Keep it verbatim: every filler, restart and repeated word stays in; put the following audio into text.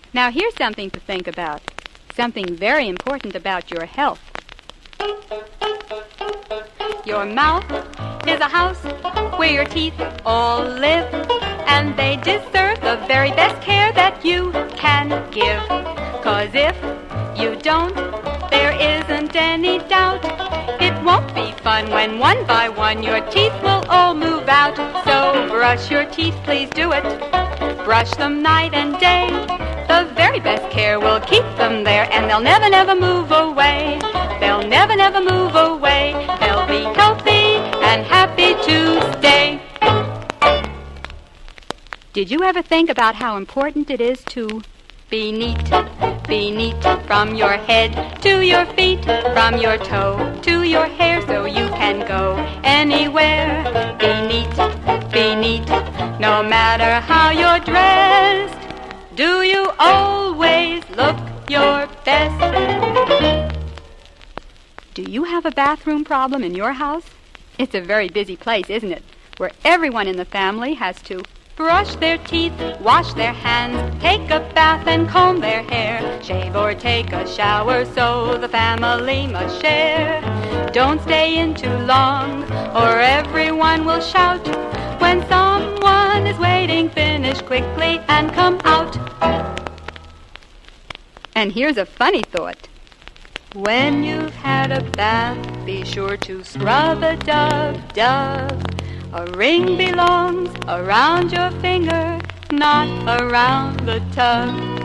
Now here's something to think about. Something very important about your health. Your mouth is a house where your teeth all live, and they deserve the very best care that you can give. 'Cause if you don't, there isn't any doubt it won't be fun when one by one your teeth will all move out. So brush your teeth, please do it. Brush them night and day. The very best care will keep them there, and they'll never, never move away. They'll never, never move away. They'll be healthy and happy to stay. Did you ever think about how important it is to be neat? Be neat from your head to your feet, from your toe to your hair, so you can go anywhere. Be neat, be neat, no matter how you're dressed. Do you always look your best? Do you have a bathroom problem in your house? It's a very busy place, isn't it? Where everyone in the family has to brush their teeth, wash their hands, take a bath and comb their hair, shave or take a shower, so the family must share. Don't stay in too long, or everyone will shout. When someone is waiting, finish quickly and come out. And here's a funny thought. When you've had a bath, be sure to scrub a dub, dub. A ring belongs around your finger, not around the tub.